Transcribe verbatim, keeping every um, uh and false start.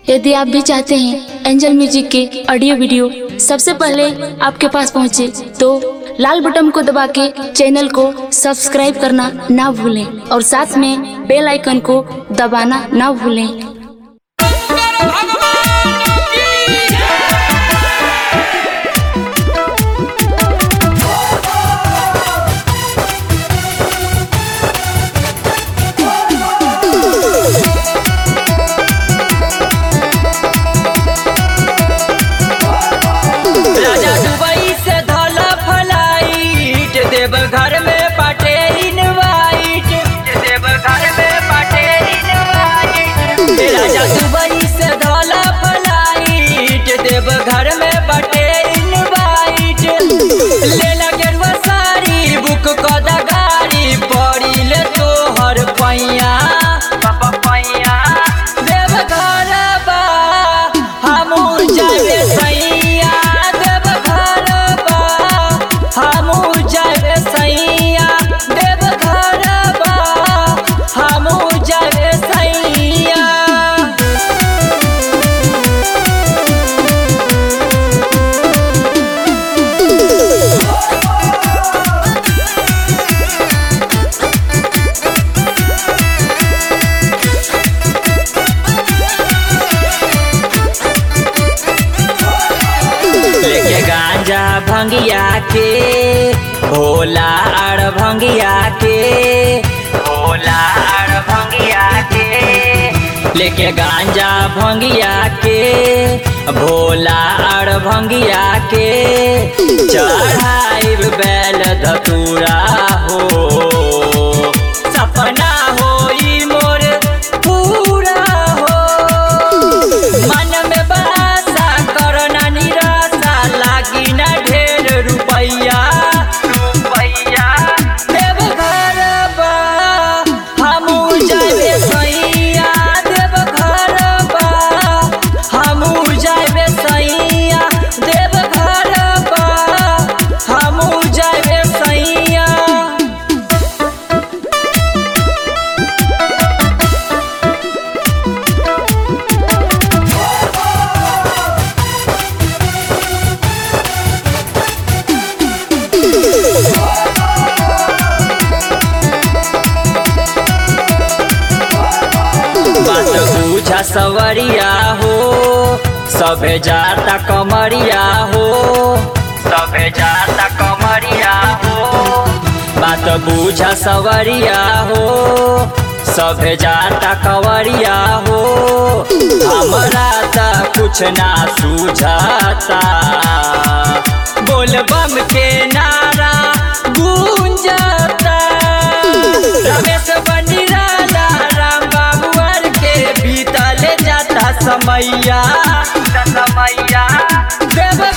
यदि आप भी चाहते हैं एंजल म्यूजिक के ऑडियो वीडियो सबसे पहले आपके पास पहुंचे, तो लाल बटन को दबा के चैनल को सब्सक्राइब करना ना भूलें और साथ में बेल आइकन को दबाना ना भूलें। घर में बाटे इनवाइट, देव घर में बाटे इनवाइट, राजा दुबई से धोला फ्लाइट, देव घर में बाटे इनवाइट, ले गेरुआ साड़ी बुक कद गाड़ी पड़ी ले तोहर पैया पापा पैया, देव घर बा हमू जाए सैया, देव घर बा हमू जाए सैया, देव घर बा हमू जाए सैया। लेके गांजा भंगिया के भोला अड़ भंगिया के, भोला अड़ भंगिया के, लेके गांजा भंगिया के भोला अड़ भंगिया के, चढ़ाई बैल धतूरा हो सपना होई मोर पूरा हो, मन में बासा करना निराशा लागी ना ढेर रुपैया रुपैया, देव घर बा हमू जाए सैया, देव घर बा हमू जाए सैया, देव घर बा हमू जाए सैया। बात बुझा सवरिया हो सभे जाता कमरिया हो, सभे जाता कमरिया हो, बात बुझा सवरिया हो सभे जाता कवरिया हो, हमरा ता कुछ ना सूझाता, बोल बम के नारा गूंजाता, रमेश बंडिराला राम बाबू के बीतल जाता समैया समैया, देव